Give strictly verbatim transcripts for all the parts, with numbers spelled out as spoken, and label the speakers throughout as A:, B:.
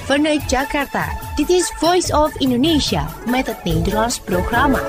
A: Vanuit Jakarta, dit is Voice of Indonesia met het Nederlands programma.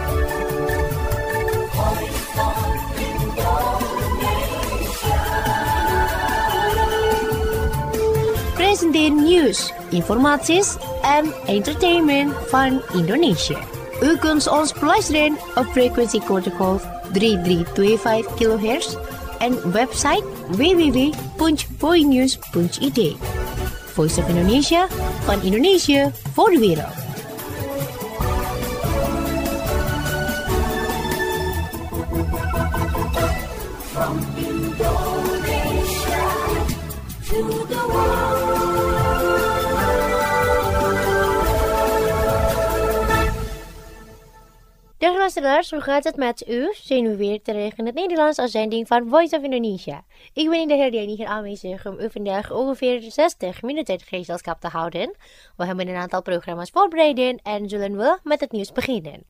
A: Presenteren nieuws, informaties en entertainment van Indonesië. U kunt ons beluisteren op frequentie kortgolf drie drie twee vijf kilohertz en website w w w punt voinews punt i d. Voice of Indonesia, van Indonesië voor de wereld. From Indonesia to the world. Dag luisteraars, hoe gaat het met u? Zijn we weer terug in het Nederlands als zending van Voice of Indonesia. Ik ben in de herdenking hier aanwezig om u vandaag ongeveer zestig minuten gezelschap te houden. We hebben een aantal programma's voorbereid en zullen we met het nieuws beginnen.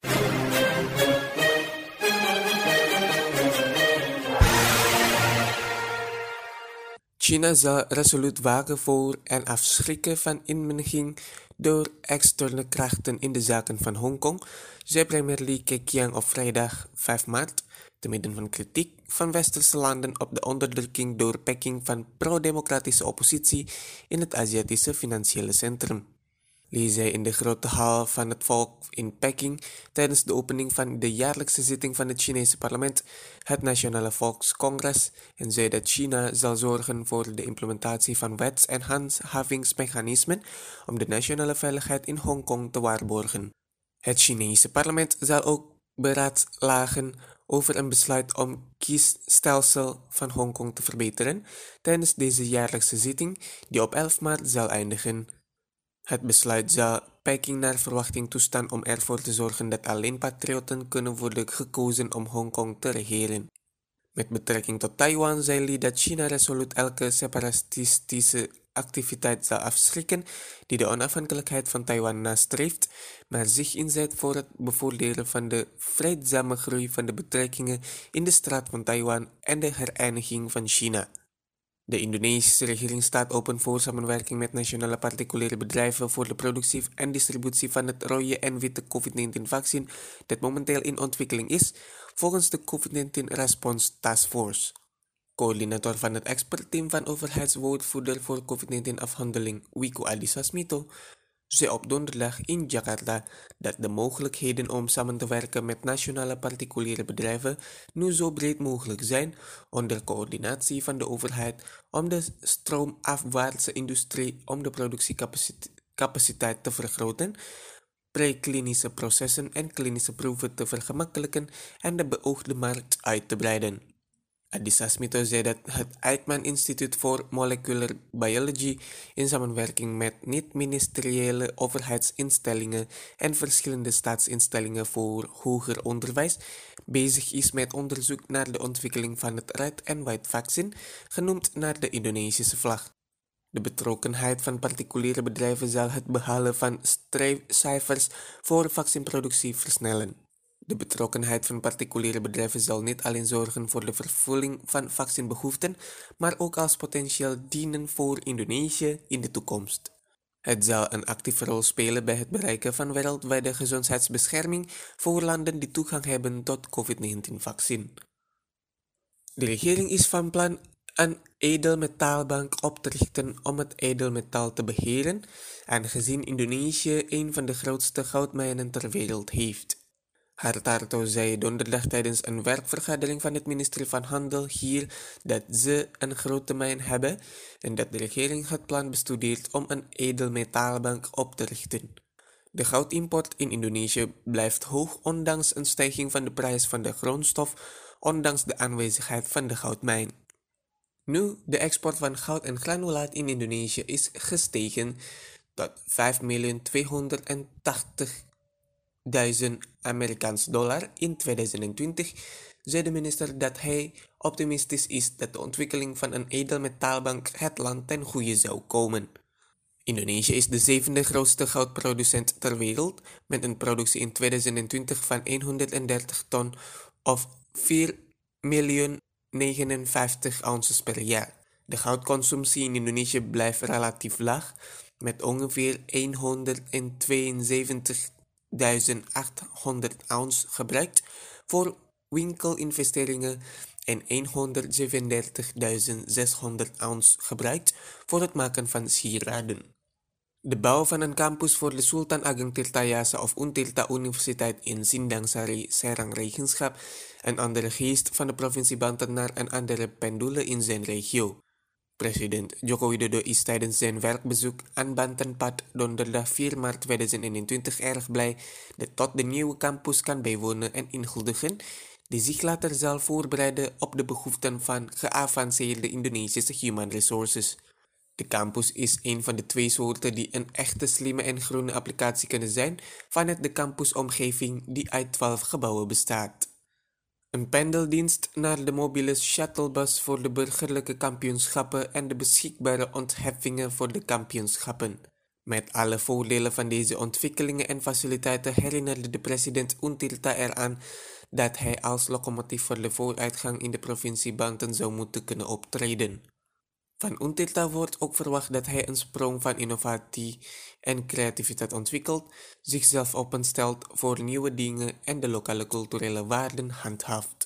B: China zal resoluut waken voor en afschrikken van inmenging door externe krachten in de zaken van Hongkong, zei premier Li Keqiang op vrijdag vijf maart, te midden van kritiek van westerse landen op de onderdrukking door Peking van pro-democratische oppositie in het Aziatische financiële centrum. Li zei in de grote hal van het volk in Peking tijdens de opening van de jaarlijkse zitting van het Chinese parlement, het Nationale Volkscongres, en zei dat China zal zorgen voor de implementatie van wets- en handhavingsmechanismen om de nationale veiligheid in Hongkong te waarborgen. Het Chinese parlement zal ook beraadslagen over een besluit om het kiesstelsel van Hongkong te verbeteren tijdens deze jaarlijkse zitting die op elf maart zal eindigen. Het besluit zal Peking naar verwachting toestaan om ervoor te zorgen dat alleen patriotten kunnen worden gekozen om Hongkong te regeren. Met betrekking tot Taiwan zei Li dat China resoluut elke separatistische activiteit zal afschrikken die de onafhankelijkheid van Taiwan nastreeft, maar zich inzet voor het bevorderen van de vreedzame groei van de betrekkingen in de straat van Taiwan en de hereniging van China. De Indonesische regering staat open voor samenwerking met nationale particuliere bedrijven voor de productie en distributie van het rode en witte covid negentien vaccin dat momenteel in ontwikkeling is, volgens de covid negentien Response Task Force. Coördinator van het expertteam van overheidswoordvoerder voor covid negentien afhandeling, Wiku Adhisa Smito, zei op donderdag in Jakarta dat de mogelijkheden om samen te werken met nationale particuliere bedrijven nu zo breed mogelijk zijn onder coördinatie van de overheid om de stroomafwaartse industrie om de productiecapaciteit te vergroten, preklinische processen en klinische proeven te vergemakkelijken en de beoogde markt uit te breiden. Adhisa Smito zei dat het Eijkman Instituut voor Molecular Biology in samenwerking met niet-ministeriële overheidsinstellingen en verschillende staatsinstellingen voor hoger onderwijs bezig is met onderzoek naar de ontwikkeling van het red en white vaccin, genoemd naar de Indonesische vlag. De betrokkenheid van particuliere bedrijven zal het behalen van streefcijfers voor vaccinproductie versnellen. De betrokkenheid van particuliere bedrijven zal niet alleen zorgen voor de vervulling van vaccinbehoeften, maar ook als potentieel dienen voor Indonesië in de toekomst. Het zal een actieve rol spelen bij het bereiken van wereldwijde gezondheidsbescherming voor landen die toegang hebben tot covid negentien vaccin. De regering is van plan een edelmetaalbank op te richten om het edelmetaal te beheren, aangezien Indonesië een van de grootste goudmijnen ter wereld heeft. Hartarto zei donderdag tijdens een werkvergadering van het ministerie van Handel hier dat ze een grote mijn hebben en dat de regering het plan bestudeert om een edelmetaalbank op te richten. De goudimport in Indonesië blijft hoog ondanks een stijging van de prijs van de grondstof, ondanks de aanwezigheid van de goudmijn. Nu, de export van goud en granulaat in Indonesië is gestegen tot vijf miljoen tweehonderdtachtigduizend Amerikaanse dollar in tweeduizend twintig, zei de minister dat hij optimistisch is dat de ontwikkeling van een edelmetaalbank het land ten goede zou komen. Indonesië is de zevende grootste goudproducent ter wereld, met een productie in tweeduizend twintig van honderddertig ton of vier miljoen negenenvijftig ounces per jaar. De goudconsumptie in Indonesië blijft relatief laag, met ongeveer honderdtweeënzeventigduizend achthonderd ounce gebruikt voor winkelinvesteringen en honderdzevenendertigduizend zeshonderd ounce gebruikt voor het maken van sieraden. De bouw van een campus voor de Sultan Ageng Tirtayasa of Untirta Universiteit in Sindang Sari, Serang Regenschap, een andere geest van de provincie Banten naar een andere pendule in zijn regio. President Joko Widodo is tijdens zijn werkbezoek aan Bantenpad donderdag vier maart tweeduizend eenentwintig erg blij dat tot de nieuwe campus kan bijwonen en inguldigen, die zich later zal voorbereiden op de behoeften van geavanceerde Indonesische human resources. De campus is een van de twee soorten die een echte slimme en groene applicatie kunnen zijn vanuit de campusomgeving die uit twaalf gebouwen bestaat. Een pendeldienst naar de mobiele shuttlebus voor de burgerlijke kampioenschappen en de beschikbare ontheffingen voor de kampioenschappen. Met alle voordelen van deze ontwikkelingen en faciliteiten herinnerde de president Untirta eraan dat hij als locomotief voor de vooruitgang in de provincie Banten zou moeten kunnen optreden. Van Untirta wordt ook verwacht dat hij een sprong van innovatie en creativiteit ontwikkelt, zichzelf openstelt voor nieuwe dingen en de lokale culturele waarden handhaaft.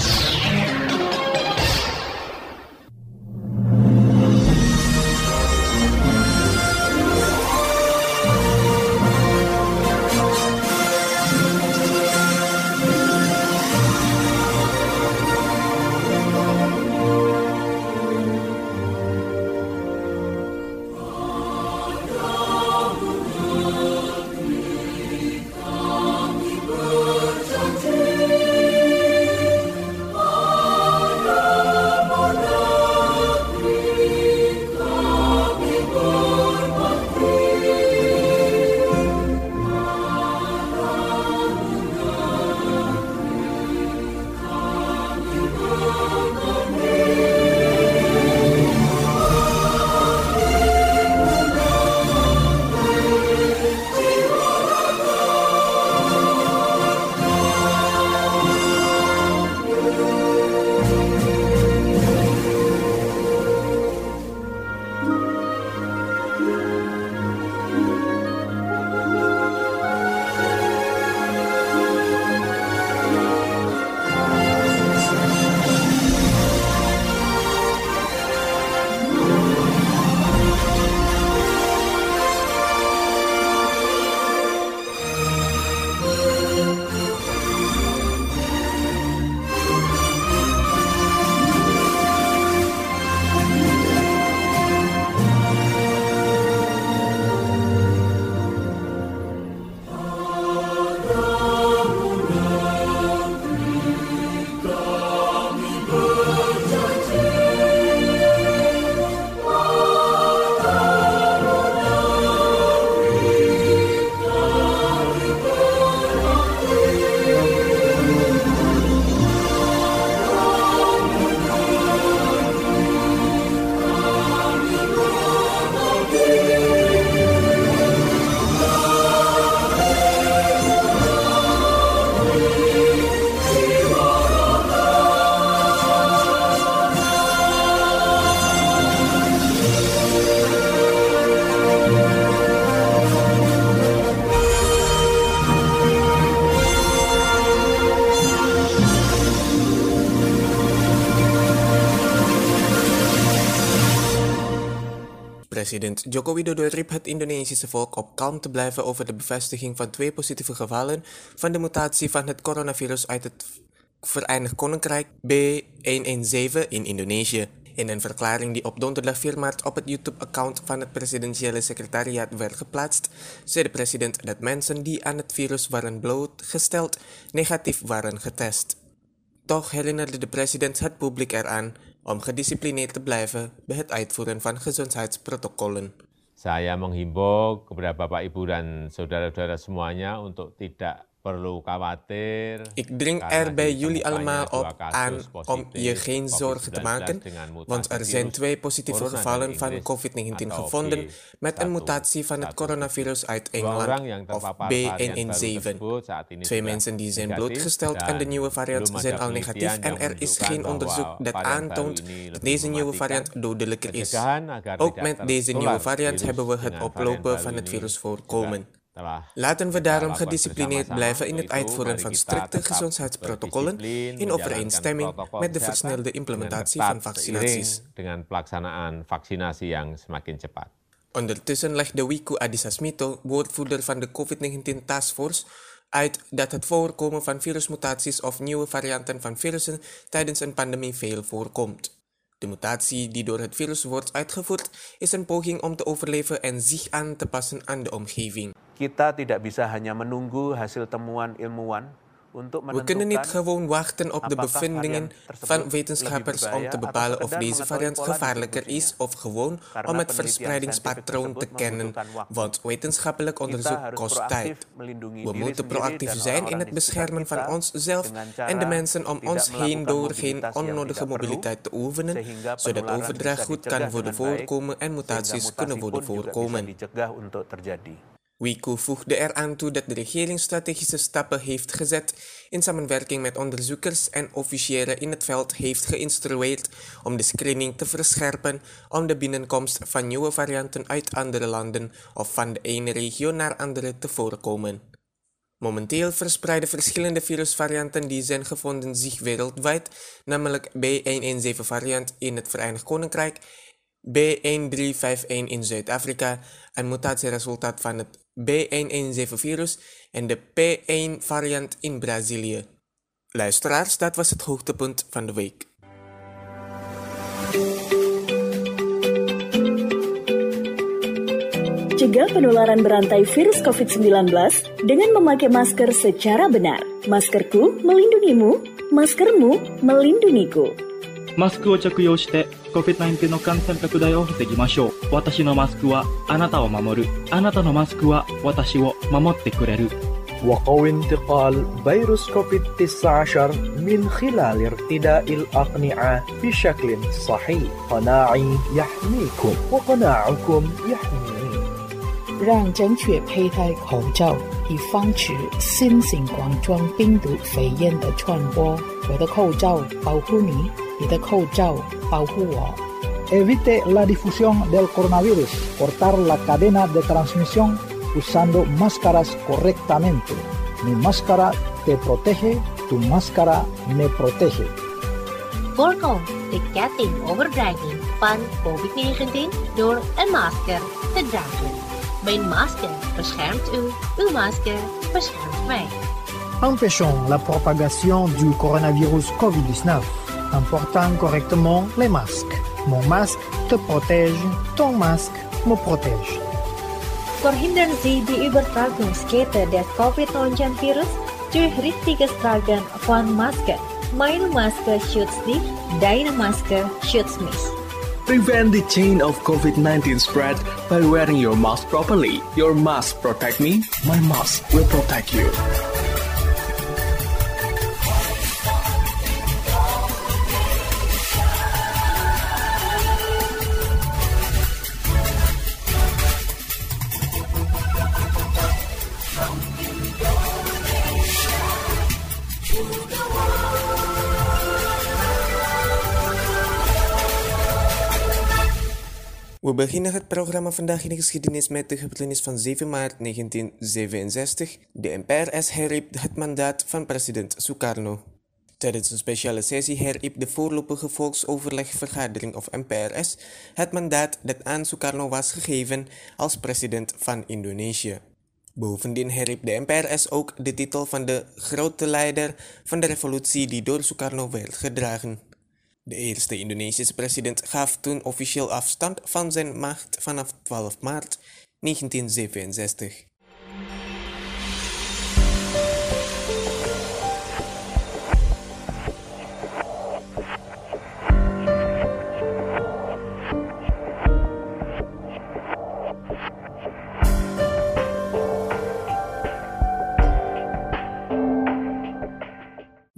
B: President Joko Widodo riep het Indonesische volk op kalm te blijven over de bevestiging van twee positieve gevallen van de mutatie van het coronavirus uit het Verenigd Koninkrijk B honderdzeventien in Indonesië. In een verklaring die op donderdag vier maart op het YouTube-account van het presidentiële secretariaat werd geplaatst, zei de president dat mensen die aan het virus waren blootgesteld negatief waren getest. Toch herinnerde de president het publiek eraan om gedisciplineerd te blijven bij het uitvoeren van gezondheidsprotocollen.
C: Saya menghimbau kepada Bapak, Ibu, dan saudara-saudara semuanya untuk tidak
B: Ik dring er bij jullie allemaal op aan om je geen zorgen te maken, want er zijn twee positieve gevallen van covid negentien gevonden met een mutatie van het coronavirus uit Engeland of B honderdzeven. Twee mensen die zijn blootgesteld aan de nieuwe variant zijn al negatief en er is geen onderzoek dat aantoont dat deze nieuwe variant dodelijker is. Ook met deze nieuwe variant hebben we het oplopen van het virus voorkomen. Laten we daarom gedisciplineerd blijven in het uitvoeren van strikte gezondheidsprotocollen in overeenstemming met de versnelde implementatie van vaccinaties. Ondertussen legde Wiku Adhisa Smito, woordvoerder van de covid negentien Taskforce, uit dat het voorkomen van virusmutaties of nieuwe varianten van virussen tijdens een pandemie veel voorkomt. De mutatie die door het virus wordt uitgevoerd is een poging om te overleven en zich aan te passen aan de omgeving.
C: Kita tidak bisa hanya menunggu hasil temuan ilmuwan untuk
B: We kunnen niet gewoon wachten op de bevindingen van wetenschappers om te bepalen of deze variant gevaarlijker is of gewoon om het verspreidingspatroon te kennen, want wetenschappelijk onderzoek kost tijd. We moeten proactief zijn in het beschermen van onszelf en de mensen om ons heen door geen onnodige mobiliteit te oefenen, zodat overdracht goed kan worden voorkomen en mutaties kunnen worden voorkomen. Wiku voegde eraan toe dat de regering strategische stappen heeft gezet in samenwerking met onderzoekers en officieren in het veld heeft geïnstrueerd om de screening te verscherpen om de binnenkomst van nieuwe varianten uit andere landen of van de ene regio naar andere te voorkomen. Momenteel verspreiden verschillende virusvarianten die zijn gevonden zich wereldwijd, namelijk B honderdzeven variant in het Verenigd Koninkrijk, B drie vijf een in Zuid-Afrika, een mutatieresultaat van het B honderdzeven virus en de P één variant in Brazilië. Luisteraars, dat was het hoogtepunt van de week.
D: Cegah penularan berantai virus covid sembilan belas dengan memakai masker secara benar. Maskerku melindungimu, maskermu melindungiku.
E: マスクを着用して コビッドナインティーン の感染拡大を防ぎましょう。私のマスクはあなたを守る。あなたのマスクは私を守ってくれる。
F: وقوي انتقال فيروس كوفيد تسعة عشر من خلال ارتداء الأقنعة بشكل صحيح. قناعي يحميكم وقناعكم يحميني.
G: 让正确佩戴口罩，以防止新型冠状病毒肺炎的传播。我的口罩保护你，你的口罩保护我。
H: Evite la difusión del coronavirus. Cortar la cadena de transmisión usando máscaras correctamente. Mi máscara te protege, tu máscara me protege.
A: Voorkom de kettingoverdraging van covid negentien door een masker te dragen. Mijn masker beschermt u, uw masker beschermt mij.
H: Empêchons la propagation du coronavirus covid dix-neuf en portant correctement les masques. Mon masque te protège, ton masque me protège.
I: Verhindern Sie die Übertragungskette des covid negentien virus durch richtiges Tragen von Maske. Meine Maske schützt dich, deine Maske schützt mich.
J: Prevent the chain of covid nineteen spread by wearing your mask properly. Your mask protect me, my mask will protect you.
B: We beginnen het programma Vandaag in de Geschiedenis met de gebeurtenis van zeven maart negentien zevenenzestig. De M P R S herriep het mandaat van president Sukarno. Tijdens een speciale sessie herriep de voorlopige volksoverlegvergadering of M P R S het mandaat dat aan Sukarno was gegeven als president van Indonesië. Bovendien herriep de M P R S ook de titel van de grote leider van de revolutie die door Sukarno werd gedragen. De eerste Indonesische president gaf toen officieel afstand van zijn macht vanaf twaalf maart negentien zevenenzestig.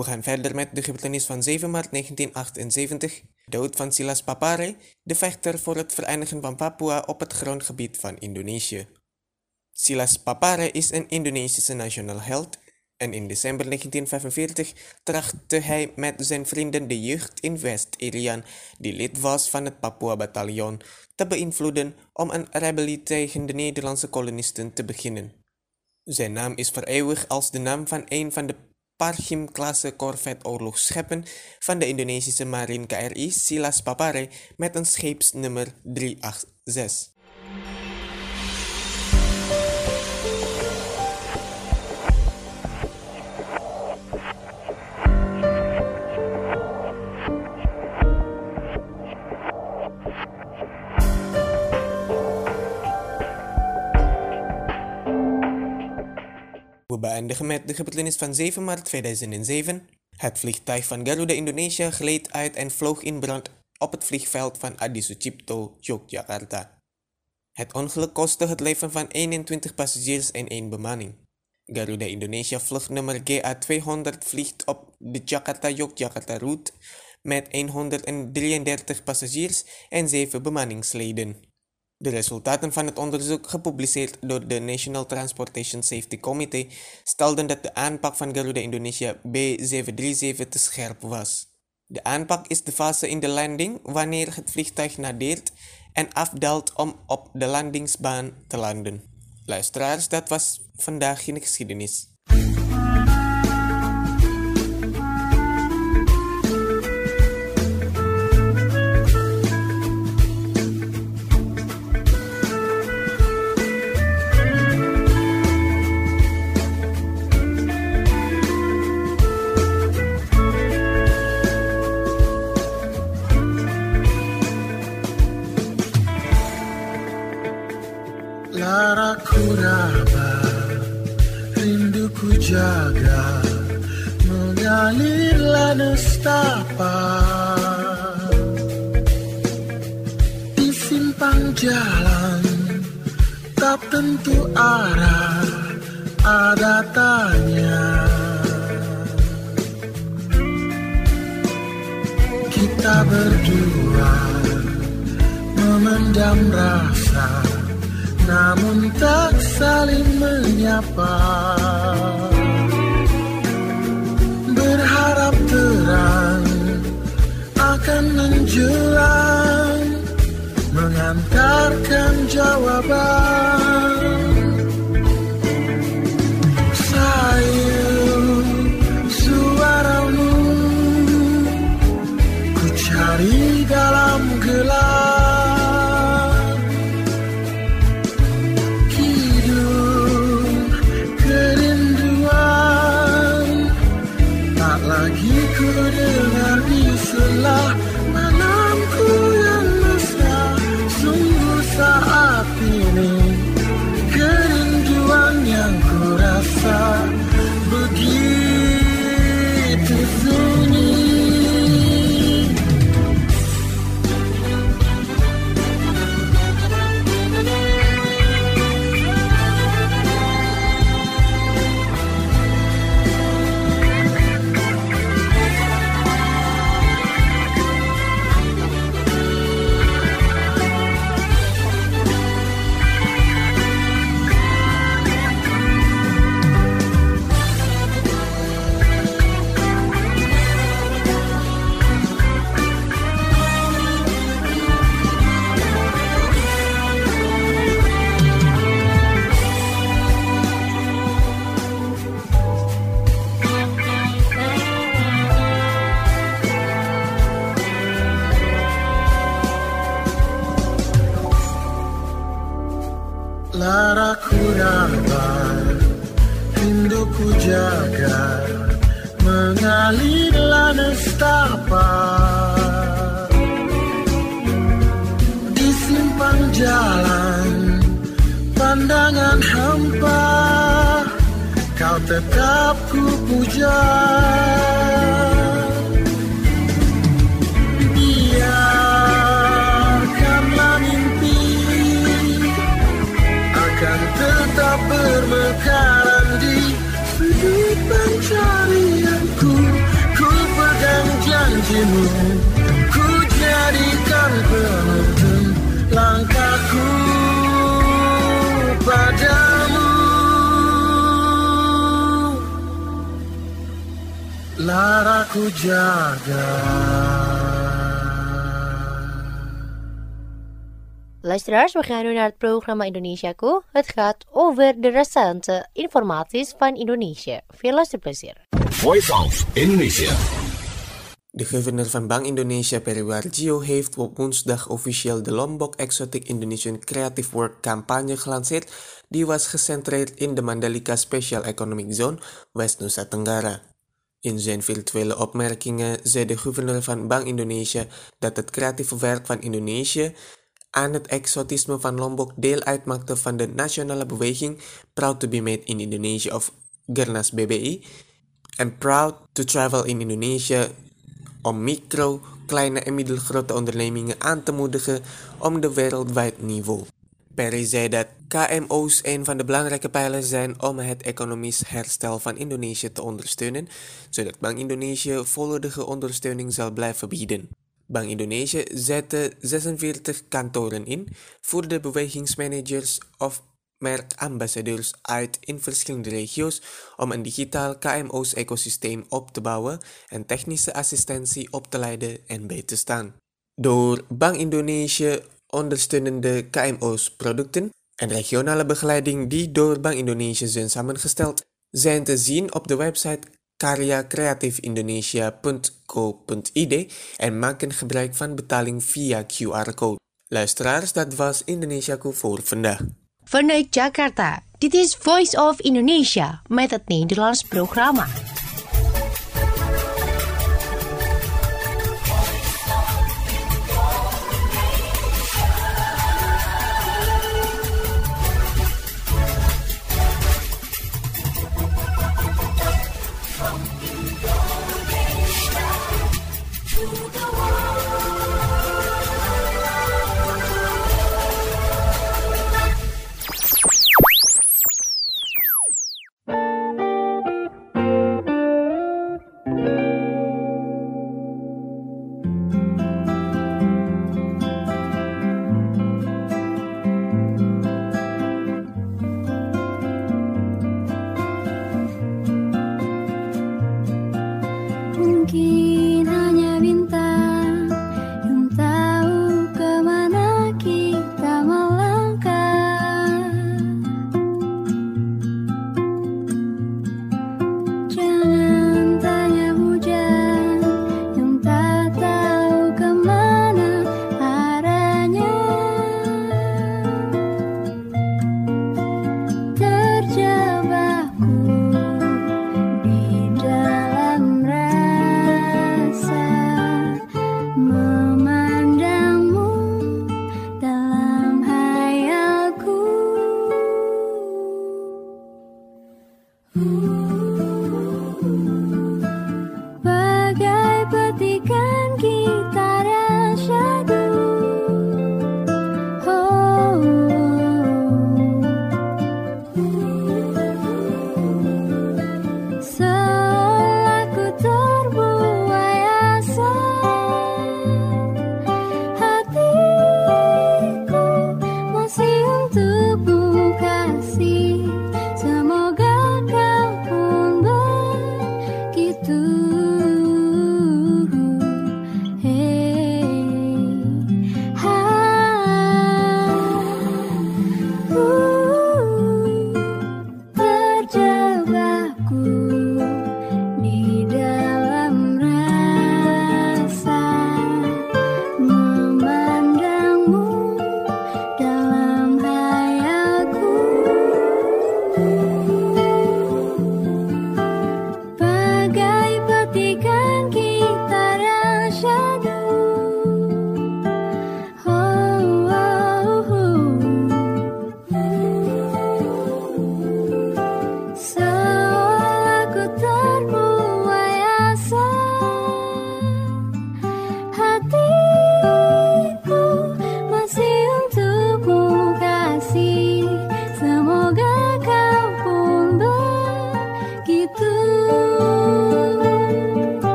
B: We gaan verder met de gebeurtenis van zeven maart negentien achtenzeventig, dood van Silas Papare, de vechter voor het verenigen van Papua op het grondgebied van Indonesië. Silas Papare is een Indonesische nationale held en in december negentien vijfenveertig trachtte hij met zijn vrienden de jeugd in West-Irian, die lid was van het Papua-bataljon, te beïnvloeden om een rebellie tegen de Nederlandse kolonisten te beginnen. Zijn naam is vereeuwigd als de naam van een van de Parchim-klasse corvette-oorlogsschepen van de Indonesische Marine K R I, Silas Papare, met een scheepsnummer driehonderdachtentzestig. We beëindigen met de gebeurtenis van zeven maart tweeduizend zeven. Het vliegtuig van Garuda Indonesia gleed uit en vloog in brand op het vliegveld van Adi Sucipto, Yogyakarta. Het ongeluk kostte het leven van eenentwintig passagiers en één bemanning. Garuda Indonesia vluchtnummer G A tweehonderd vliegt op de Jakarta-Yogyakarta-route met honderddraieëndertig passagiers en zeven bemanningsleden. De resultaten van het onderzoek, gepubliceerd door de National Transportation Safety Committee, stelden dat de aanpak van Garuda Indonesia B zevenhonderdzevenendertig te scherp was. De aanpak is de fase in de landing wanneer het vliegtuig nadeert en afdaalt om op de landingsbaan te landen. Luisteraars, dat was vandaag in de geschiedenis.
K: Laraku raba, rinduku jaga, mengalirlah nestapa. Di simpang jalan, tak tentu arah, ada tanya. Kita berdua memendam rasa, namun tak saling menyapa. Berharap terang akan menjelang, mengantarkan jawaban. Sayang suaramu ku cari dalam gelap. Lagi ku dengar di selah malamku yang mesra. Sungguh saat ini kerinduan yang ku rasa begitu sunyi. Laraku raba, rinduku jaga, mengalirlah nestapa. Di simpang jalan, pandangan hampa, kau tetap ku puja. Biarkanlah mimpi akan tetap bermekaran di sudut pencarianku. dirimu, ku jadikan penuntun langkahku padamu. Lara ku jaga.
A: Luisteraars, we gaan nu naar het programma Indonesiaku. Het gaat over de recente informaties van Indonesië. Veel luisterplezier.
L: Voice of Indonesia.
B: De governor van Bank Indonesia Periwarjo heeft op woensdag officieel de Lombok Exotic Indonesian Creative Work campagne gelanceerd, die was gecentreerd in de Mandalika Special Economic Zone, West Nusa Tenggara. In zijn virtuele opmerkingen zei de gouverneur van Bank Indonesia dat het creatieve werk van Indonesië aan het exotisme van Lombok deel uitmaakte van de nationale beweging Proud to be Made in Indonesia of Gernas B B I en Proud to Travel in Indonesia om micro, kleine en middelgrote ondernemingen aan te moedigen om de wereldwijd niveau. Perry zei dat K M O's een van de belangrijke pijlers zijn om het economisch herstel van Indonesië te ondersteunen, zodat Bank Indonesië volledige ondersteuning zal blijven bieden. Bank Indonesië zette zesenveertig kantoren in voor de bewegingsmanagers of merkambassadeurs uit in verschillende regio's om een digitaal K M O's ecosysteem op te bouwen en technische assistentie op te leiden en bij te staan. Door Bank Indonesië ondersteunende K M O's producten en regionale begeleiding die door Bank Indonesië zijn samengesteld, zijn te zien op de website karya kreatif indonesia punt co punt i d en maken gebruik van betaling via Q R-code. Luisteraars, dat was Indonesiaku voor vandaag.
A: Vanuit Jakarta, dit is Voice of Indonesia met het Nederlands programma.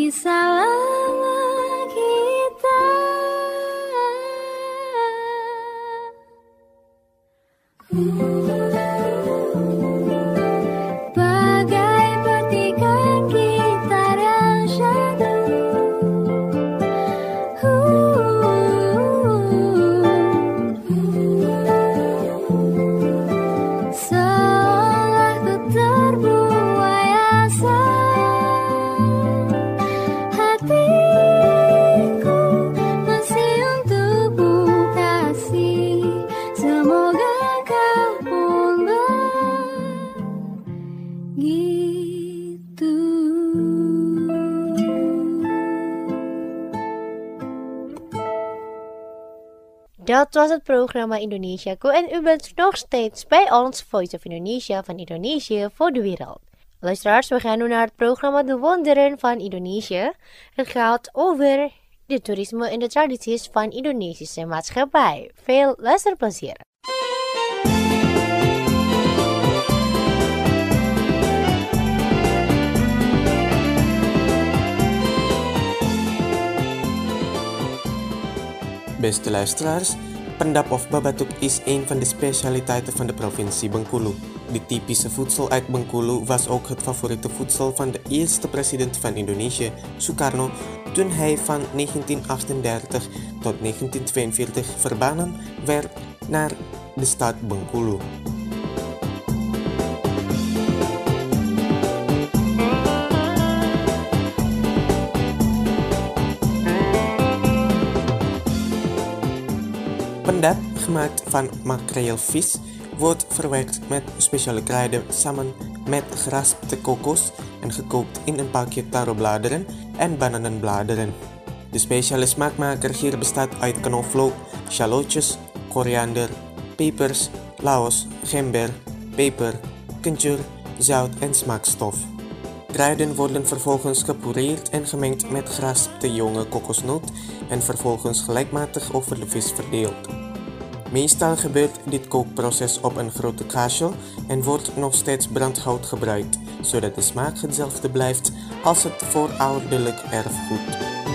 M: kisah lama kita. Bagai petikan gitar yang syahdu, seolah ku terbuai asa. Hatiku masih untukmu kasih, semoga kau pun begitu.
A: Dat was het programma Indonesiaku en u bent nog steeds bij ons Voice of Indonesia van Indonesië voor de wereld. Luisteraars, we gaan nu naar het programma De Wonderen van Indonesië. Het gaat over de toerisme en de tradities van Indonesische maatschappij. Veel luisterplezier.
B: Beste luisteraars, pendap of babatuk is een van de specialiteiten van de provincie Bengkulu. De typische voedsel uit Bengkulu was ook het favoriete voedsel van de eerste president van Indonesië, Sukarno, toen hij van negentien achtendertig tot negentien tweeënveertig verbannen werd naar de stad Bengkulu. Pendap, gemaakt van makreelvis, wordt verwerkt met speciale kruiden samen met geraspte kokos en gekookt in een pakje tarobladeren en bananenbladeren. De speciale smaakmaker hier bestaat uit knoflook, shallotjes, koriander, pepers, laos, gember, peper, kencur, zout en smaakstof. Kruiden worden vervolgens gepureerd en gemengd met geraspte jonge kokosnoot en vervolgens gelijkmatig over de vis verdeeld. Meestal gebeurt dit kookproces op een grote kachel en wordt nog steeds brandhout gebruikt, zodat de smaak hetzelfde blijft als het voorouderlijk erfgoed.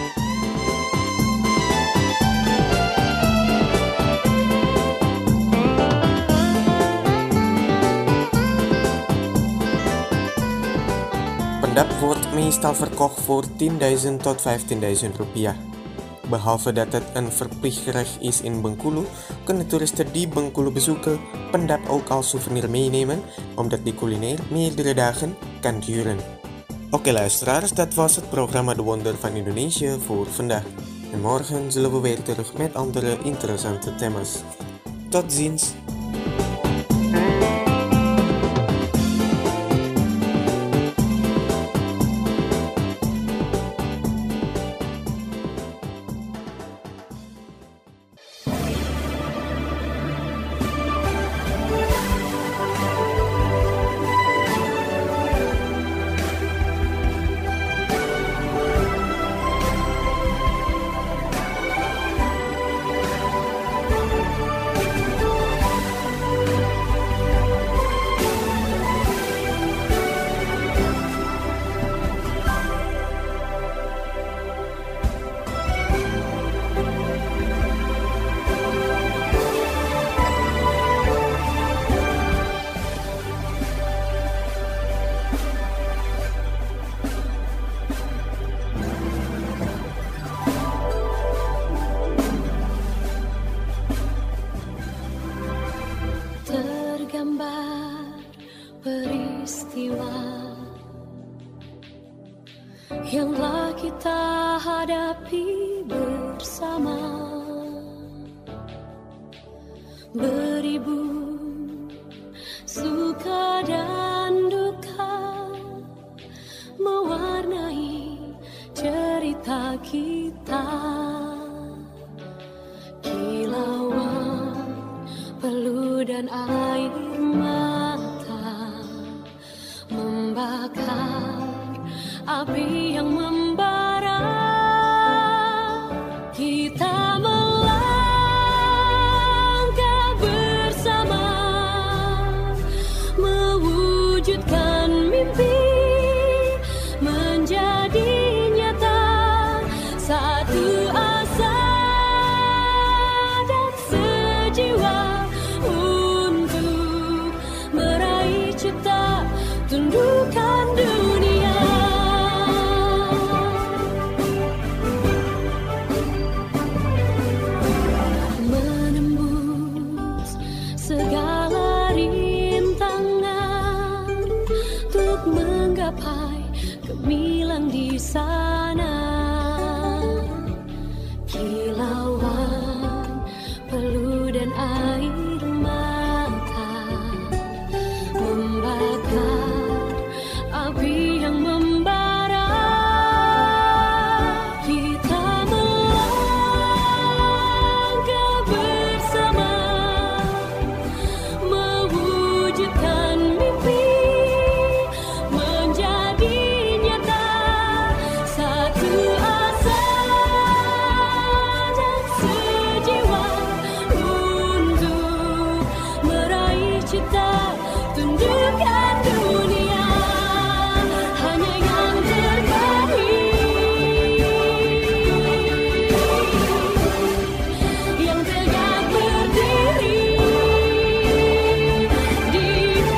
B: Pendap wordt meestal verkocht voor tienduizend tot vijftienduizend rupiah. Behalve dat het een verplicht gerecht is in Bengkulu, kunnen toeristen die Bengkulu bezoeken pendap ook als souvenir meenemen, omdat die culinair meerdere dagen kan duren. Oké luisteraars, dat was het programma De Wonder van Indonesië voor vandaag. En morgen zullen we weer terug met andere interessante thema's. Tot ziens!
M: yang telah kita hadapi bersama, beribu suka dan duka mewarnai cerita kita. Kilauan peluh dan air mata membakar api yang membara. Kita melangkah bersama, mewujudkan mimpi menjadi nyata. satu asa dan sejiwa untuk meraih cipta, tundukkan dunia. Menembus segala rintangan untuk menggapai gemilang di sana. Kilauan peluh dan air mata membakar api yang membara. Kita melangkah bersama mewujudkan mimpi menjadi nyata. Satu asa dan sejiwa untuk meraih cita, tundukkan dunia. Hanya yang terbaik, yang tegak berdiri di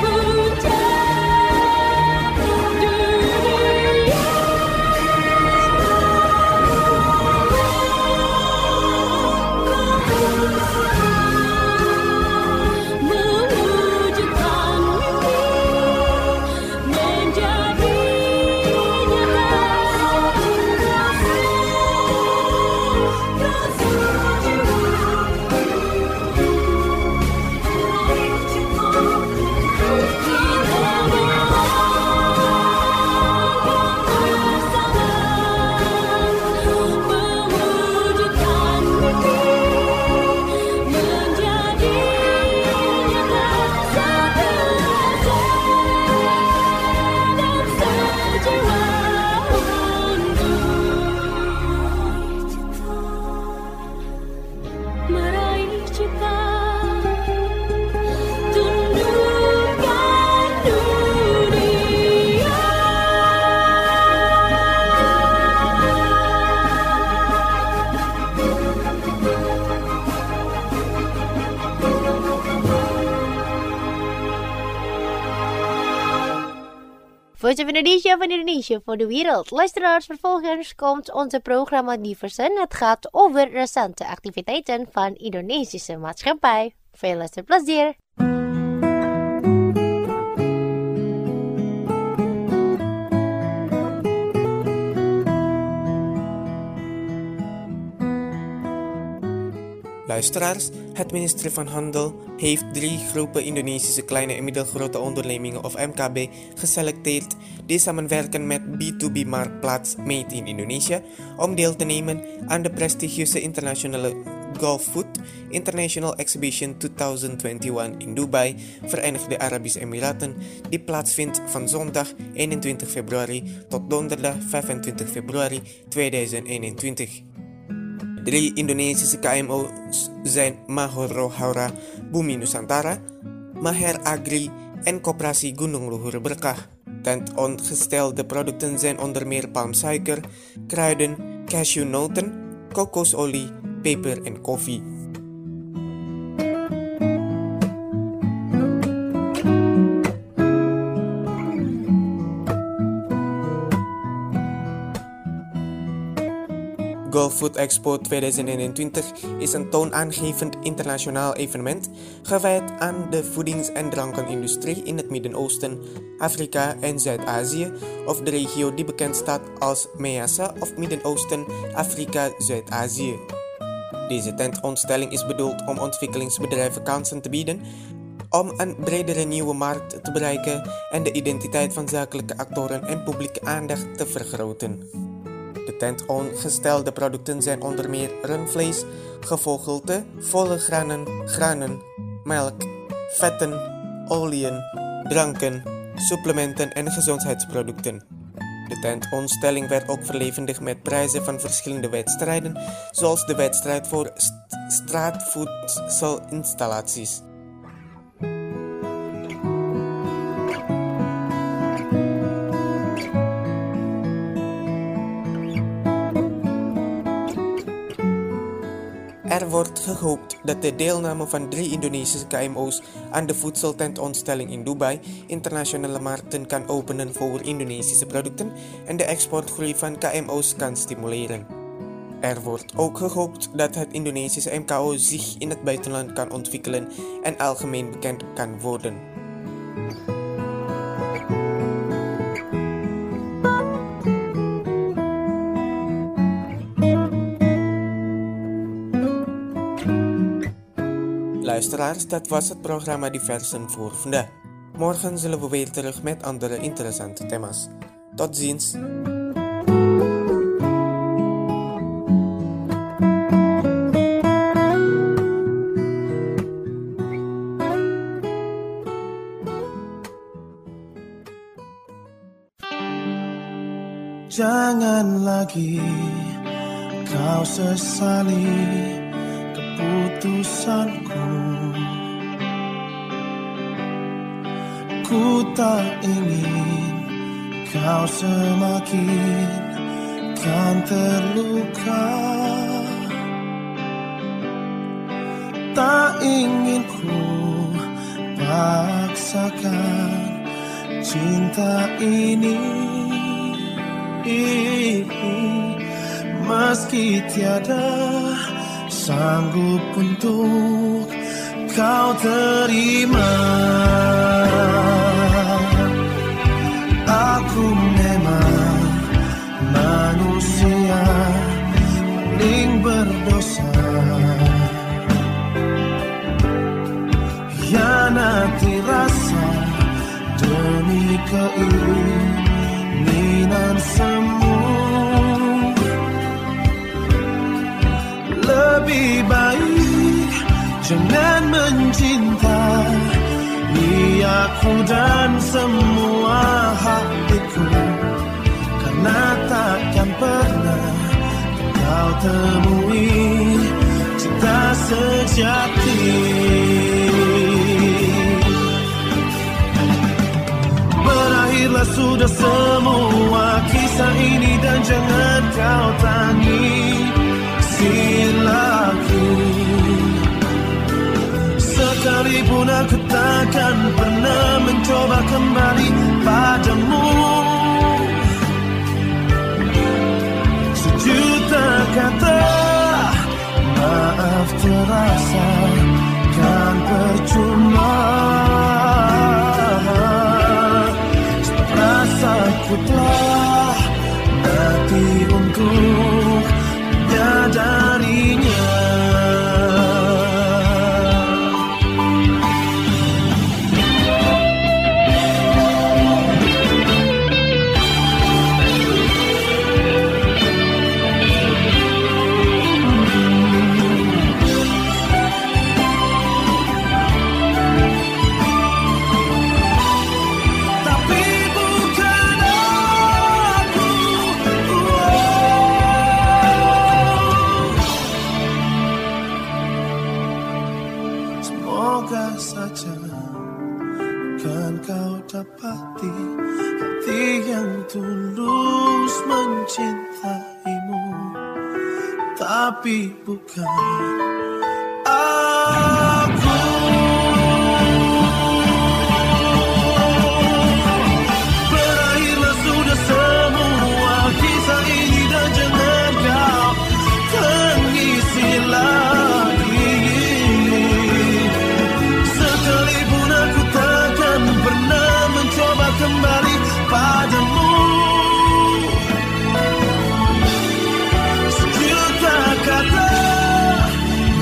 M: puncak dunia. Mewujudkan mimpi menjadi meraih cita, tundukkan dunia.
A: Voice of Indonesia van Indonesia voor de wereld. Luisteraars, vervolgens komt onze programma Diversen. Het gaat over recente activiteiten van Indonesische maatschappij. Veel luisterplezier.
B: Luisteraars, het ministerie van Handel heeft drie groepen Indonesische kleine en middelgrote ondernemingen of M K B geselecteerd die samenwerken met B to B marktplaats Made in Indonesia om deel te nemen aan de prestigieuze internationale Gulfood International Exhibition tweeduizend eenentwintig in Dubai, Verenigde Arabische Emiraten, die plaatsvindt van zondag eenentwintig februari tot donderdag vijfentwintig februari tweeduizend eenentwintig. Drie Indonesische K M O's zijn Mahoro Haura Bumi Nusantara, Maher Agri en Koperasi Gunung Luhur Berkah. Tentoongestelde producten zijn onder meer palmsuiker, kruiden, cashewnoten, kokosolie, peper en koffie. Gulfood Expo tweeduizend eenentwintig is een toonaangevend internationaal evenement gewijd aan de voedings- en drankenindustrie in het Midden-Oosten, Afrika en Zuid-Azië, of de regio die bekend staat als MEASA of Midden-Oosten, Afrika, Zuid-Azië. Deze tentoonstelling is bedoeld om ontwikkelingsbedrijven kansen te bieden om een bredere nieuwe markt te bereiken en de identiteit van zakelijke actoren en publieke aandacht te vergroten. De tentoongestelde producten zijn onder meer rundvlees, gevogelte, volle granen, granen, melk, vetten, oliën, dranken, supplementen en gezondheidsproducten. De tentoonstelling werd ook verlevendigd met prijzen van verschillende wedstrijden, zoals de wedstrijd voor st- straatvoedselinstallaties. Er wordt gehoopt dat de deelname van drie Indonesische K M O's aan de voedseltentoonstelling in Dubai internationale markten kan openen voor Indonesische producten en de exportgroei van K M O's kan stimuleren. Er wordt ook gehoopt dat het Indonesische M K O zich in het buitenland kan ontwikkelen en algemeen bekend kan worden. Luisteraars, dat was het programma Diversen voor vandaag. Morgen zullen we weer terug met andere interessante thema's. Tot ziens!
K: Jangan lagi kau sesali keputusanku. Ku tak ingin kau semakin kan terluka. Tak ingin ku paksakan cinta ini. Meski tiada sanggup untuk kau terima, aku memang manusia paling berdosa. Hianati rasa demi keinginan semu. Lebih baik jangan mencintai aku dan semua hatiku, karena takkan pernah kau temui cinta sejati. Berakhirlah sudah semua kisah ini dan jangan kau tangisi lagi. Sekalipun aku takkan pernah mencoba kembali padamu. Sejuta kata maaf terasa kan percuma. Rasaku telah mati untuk menyadarinya. Dapati hati yang tulus mencintaimu, tapi bukan aku. Berakhirlah sudah semua kisah ini dan jangan kau tangisi lagi. Sekalipun aku takkan pernah mencoba kembali padamu. Sejuta kata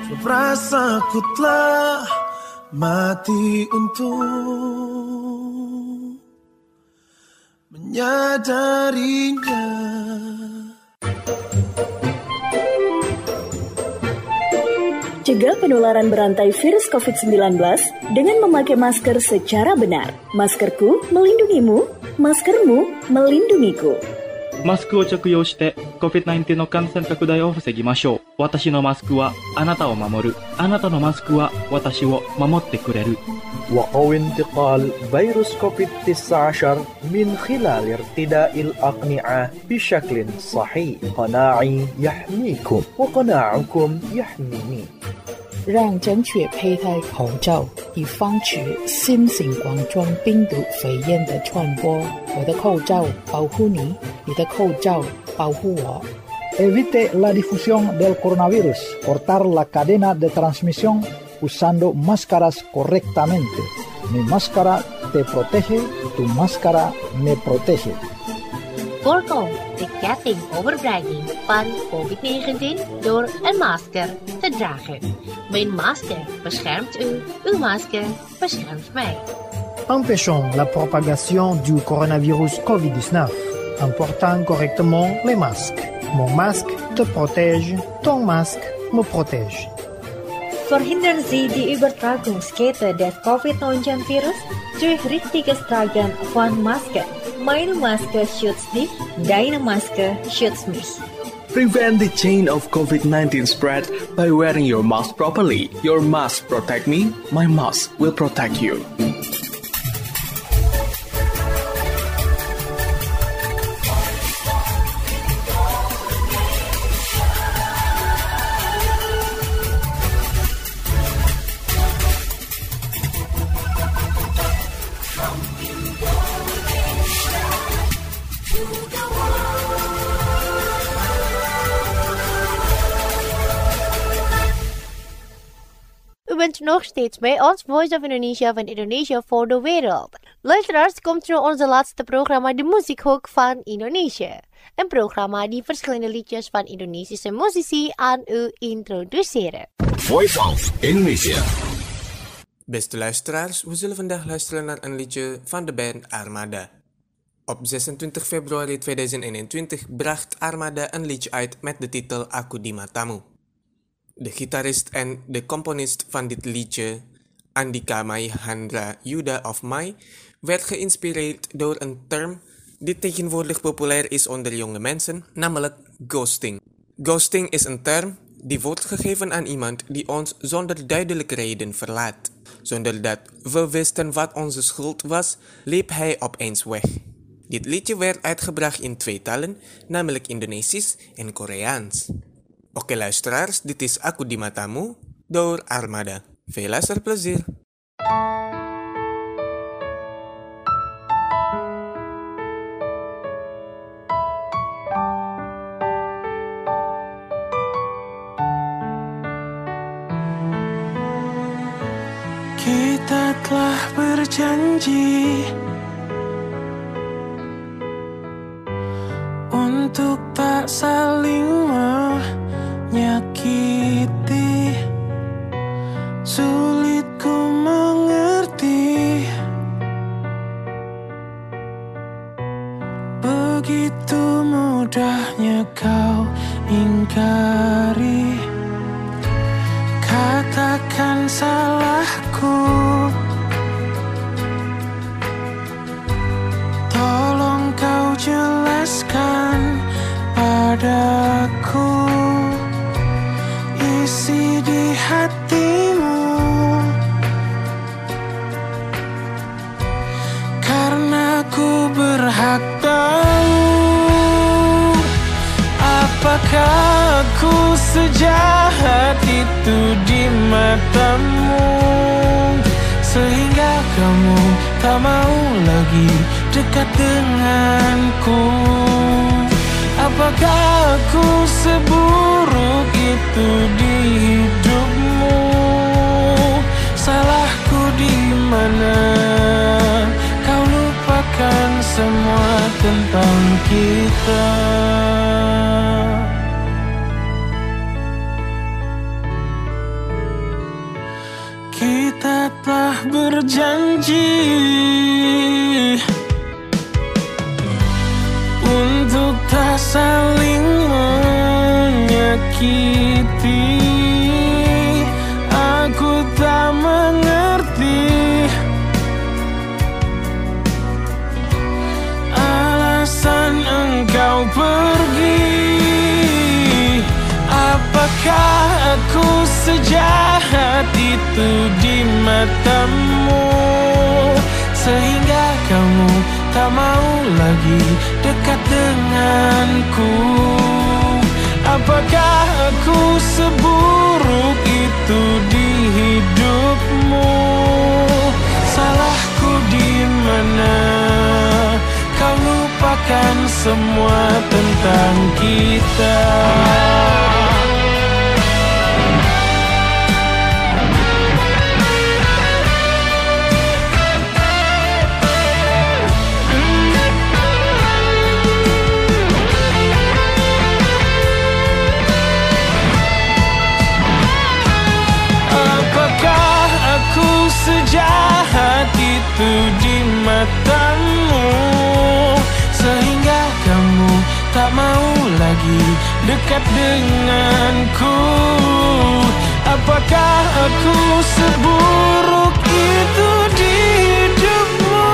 K: Rasa ku telah mati untuk menyadarinya.
D: Cegah penularan berantai virus covid sembilan belas dengan memakai masker secara benar. Maskerku melindungimu, maskermu melindungiku.
E: マスクを着用して コビッドナインティーン の感染拡大を防ぎましょう。私のマスクはあなたを守る。あなたのマスクは私を守ってくれる。
F: وقوي انتقال فيروس كوفيد تسعة عشر من خلال ارتداء الأقنعة بشكل صحيح. قناعي يحميكم وقناعكم يحميني.
G: 让正确佩戴口罩，以防止新型冠状病毒肺炎的传播。我的口罩保护你，你的口罩保护我。
H: Evite la difusión del coronavirus. Cortar la cadena de transmisión usando máscaras correctamente. Mi máscara te protege, tu máscara me protege.
A: Voorkom de ketting overbrenging van covid negentien door een masker te dragen. Mijn masker beschermt u, uw masker beschermt mij.
N: Empêchons la propagation du coronavirus covid dix-neuf en portant correctement les masques. Mon masque te protège, ton masque me protège.
I: Verhindern Sie die Übertragungskette des covid neunzehn Virus durch richtiges Tragen von Maske. Meine Maske schützt dich, deine Maske schützt mich.
J: Prevent the chain of covid nineteen spread by wearing your mask properly. Your mask protect me, my mask will protect you.
A: U bent nog steeds bij ons Voice of Indonesia van Indonesia voor de wereld. Luisteraars, komt nu onze laatste programma De Muziekhoek van Indonesië. Een programma die verschillende liedjes van Indonesische muzici aan u introduceren.
L: Voice of Indonesia.
B: Beste luisteraars, we zullen vandaag luisteren naar een liedje van de band Armada. Op zesentwintig februari tweeduizend eenentwintig bracht Armada een liedje uit met de titel Aku di Matamu. De gitarist en de componist van dit liedje, Andika Maihandra Yuda of Mai, werd geïnspireerd door een term die tegenwoordig populair is onder jonge mensen, namelijk ghosting. Ghosting is een term die wordt gegeven aan iemand die ons zonder duidelijke reden verlaat. Zonder dat we wisten wat onze schuld was, liep hij opeens weg. Dit liedje werd uitgebracht in twee talen, namelijk Indonesisch en Koreaans. Oke luisteraars, dit is Aku di Matamu door Armada. Veel luisterplezier.
K: Kita telah berjanji untuk tak saling menyakiti. Sulit ku mengerti, begitu mudahnya kau ingkari. Katakan salahku, tolong kau jelaskan padaku isi di hatimu, karena ku berhak tahu apakah aku sejahat itu di matamu, sehingga kamu tak mau lagi dekat denganku. Apakah aku seburuk itu di hidupmu? Salahku di mana? Kau lupakan semua tentang kita. Kita telah berjanji untuk tak saling menyakiti. Aku tak mengerti alasan engkau pergi. Apakah aku sejahat itu di matamu, sehingga kamu tak mau lagi dekat denganku? Apakah aku seburuk itu di hidupmu? Salahku di mana? Kau lupakan semua tentang kita. Sejahat itu di matamu, sehingga kamu tak mau lagi dekat denganku. Apakah aku seburuk itu di hidupmu?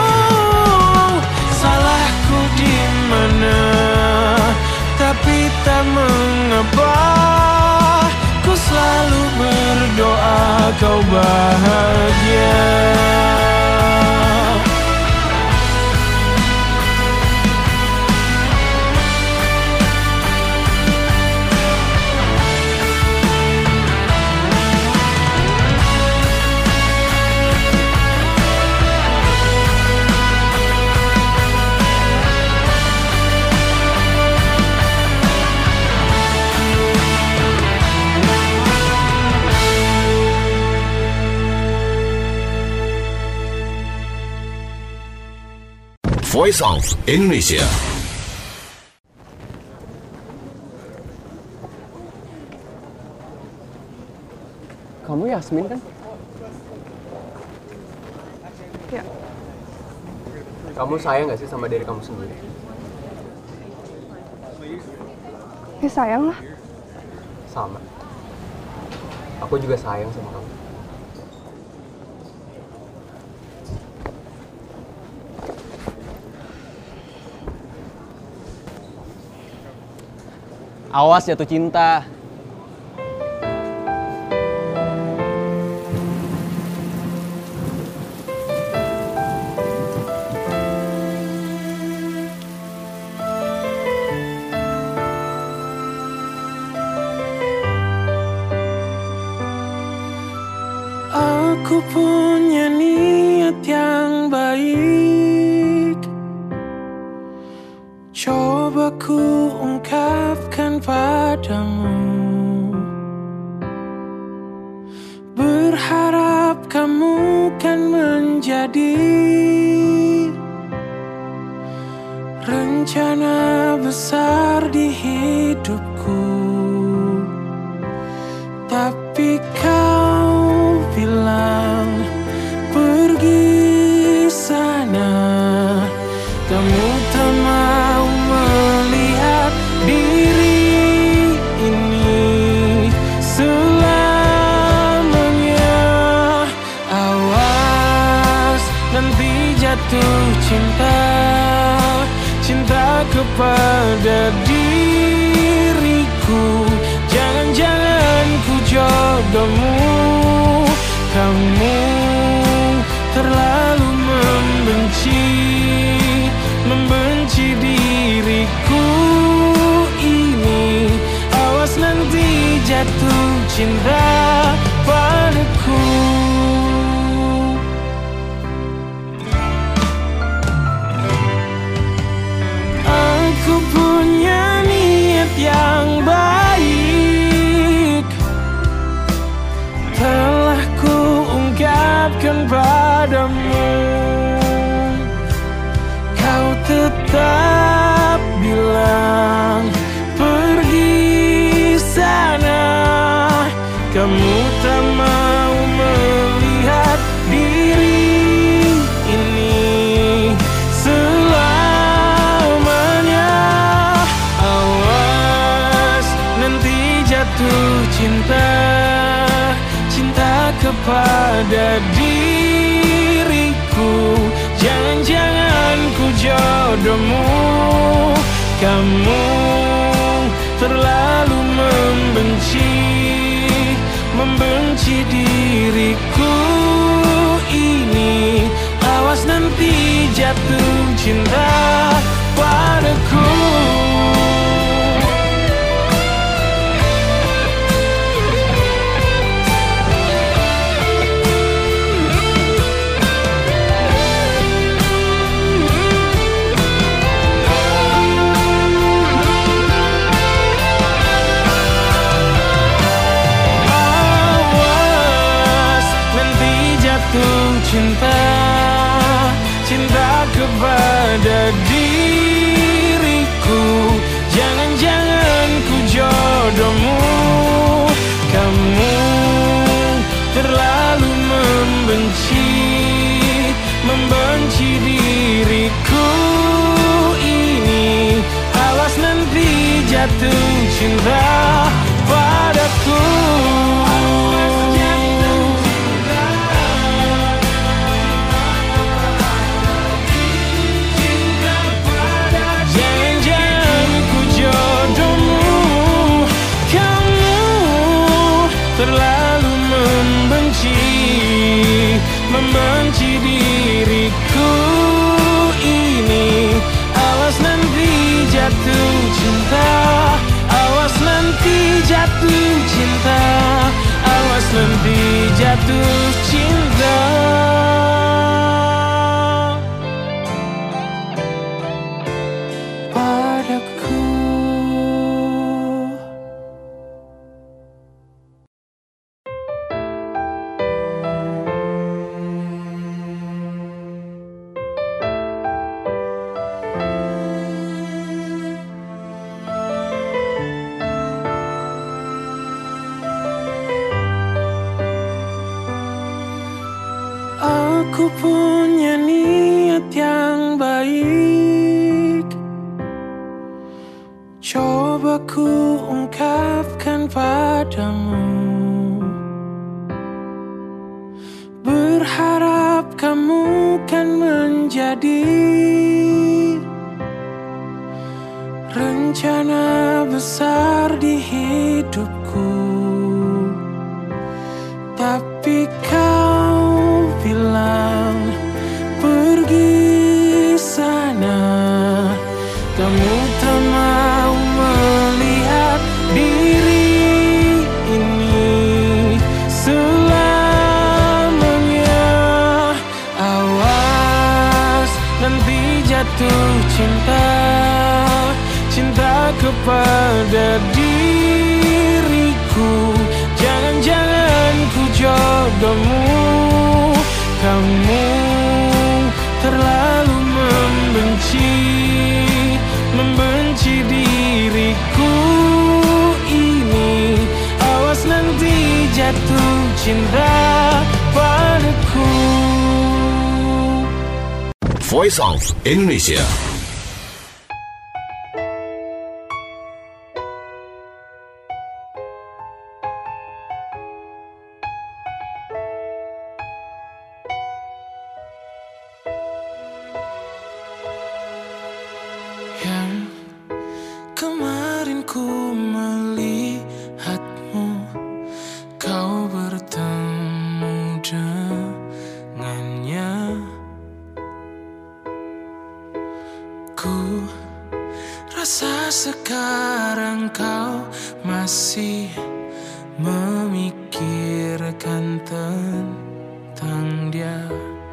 K: Salahku di mana? Tapi tak mengapa, ku selalu berdoa kau bahagia.
L: Voice of Indonesia.
O: Kamu Yasmin kan?
P: Ya.
O: Kamu sayang gak sih sama diri kamu sendiri?
P: Ya sayang lah.
O: Sama. Aku juga sayang sama kamu. Awas jatuh cinta.
K: Aku punya niat yang baik, coba ku ungkapkan padamu. Berharap kamu kan menjadi rencana besar di hidupku. Tapi kau bilang pergi sana, kamu tak mau melihat diri ini selamanya. Awas nanti jatuh cinta, cinta kepada diriku. Jangan-jangan ku jodohmu, kamu terlalu membenci, membenci diriku ini. Awas nanti jatuh cinta padaku. Aku punya niat yang baik, telah ku ungkapkan padamu. Kau tetap bilang pergi sana, kamu tak mau melihat kepada diriku. Jangan-jangan ku jodohmu. Kamu terlalu membenci, membenci diriku ini. Awas nanti jatuh cinta padaku. Cinta, cinta kepada diriku. Jangan-jangan ku jodohmu. Kamu terlalu membenci, membenci diriku ini. Awas nanti jatuh cinta padaku. Terlalu membenci, membenci diriku ini. Awas nanti jatuh cinta, awas nanti jatuh cinta, awas nanti jatuh cinta padaku. Aku punya niat yang baik, coba ku ungkapkan padamu. Berharap kamu kan menjadi rencana besar di hidupku. Tapi kau bilang pergi sana, kamu tak mau melihat diri ini selamanya. Awas nanti jatuh cinta, cinta kepada diriku. Jangan-jangan ku jodohmu. Kamu terlalu membenci, membenci diriku ini. Awas nanti jatuh cinta padaku.
L: Voice of Indonesia.
K: Sekarang kau masih memikirkan tentang dia.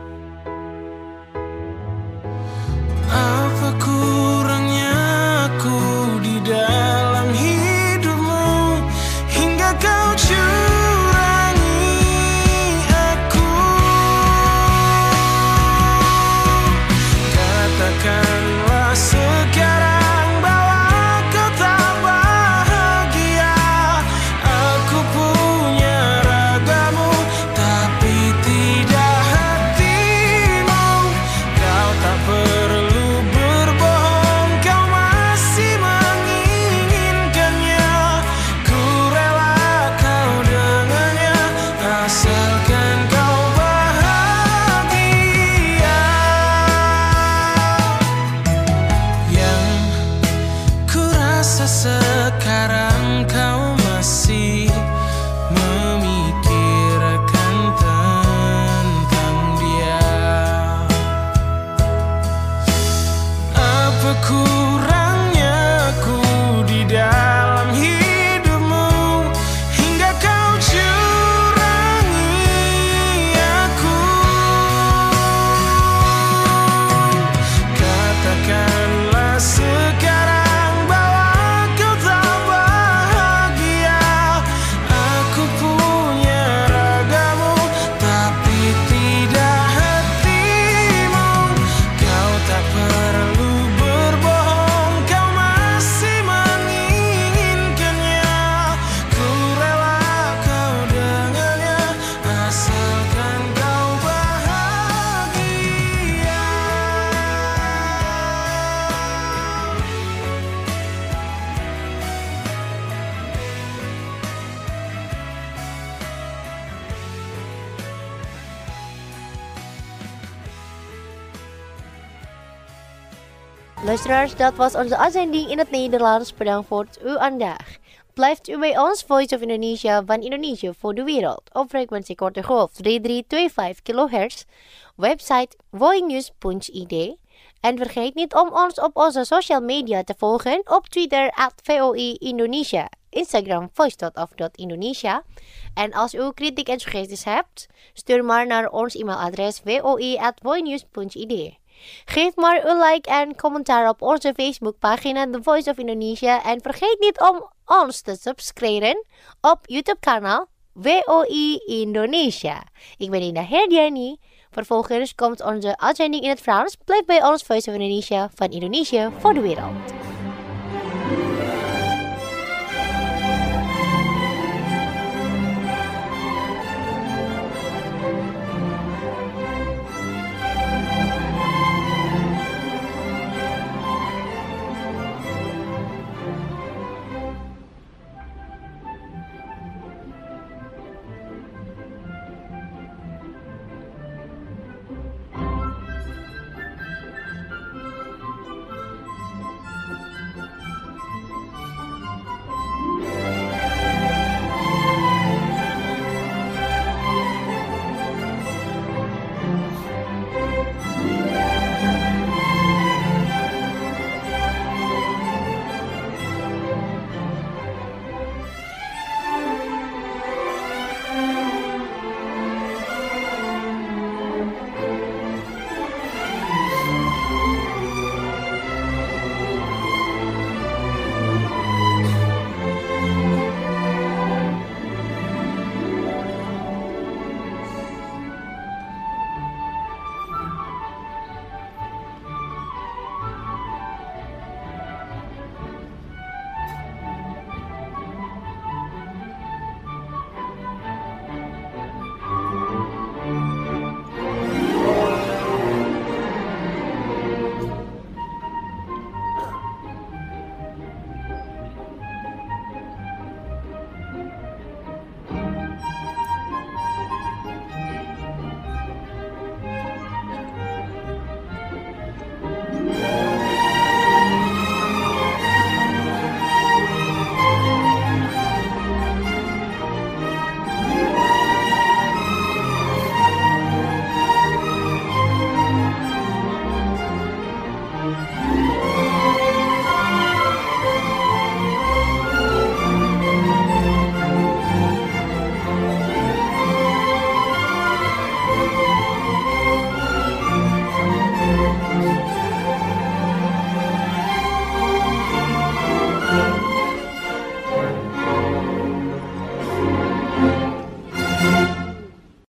K: Apa kurangnya aku di dalam hidupmu hingga kau curangi aku? Katakanlah sekarang asalkan kau bahagia. Yang ku rasa sekarang kau masih memikirkan tentang dia. Apa kurangnya ku di dalam hidupmu hingga kau curangi aku. Katakanlah sekarang bahwa kau tak bahagia. Aku punya ragamu tapi tidak hatimu. Kau tak perlu berbohong, kau masih menginginkannya. Ku rela kau dengannya asalkan kau bahagia.
A: Luisteraars, dat was onze uitzending in het Nederlands. Bedankt voor uw aandacht. Blijft u bij ons, Voice of Indonesia van Indonesië voor de wereld. Op frequentie korte golf drie drie twee vijf kilohertz. Website voinews punt i d. En vergeet niet om ons op onze social media te volgen. Op Twitter at V O I Indonesia. Instagram voice.of.indonesia. En als u kritiek en suggesties hebt, stuur maar naar ons e-mailadres voi at voinews punt i d. Geef maar een like en commentaar op onze Facebookpagina The Voice of Indonesia. En vergeet niet om ons te subscriben op YouTube-kanaal V O I Indonesia. Ik ben Indah Herdiani. Vervolgens komt onze uitzending in het Frans. Blijf bij ons Voice of Indonesia van Indonesië voor de wereld.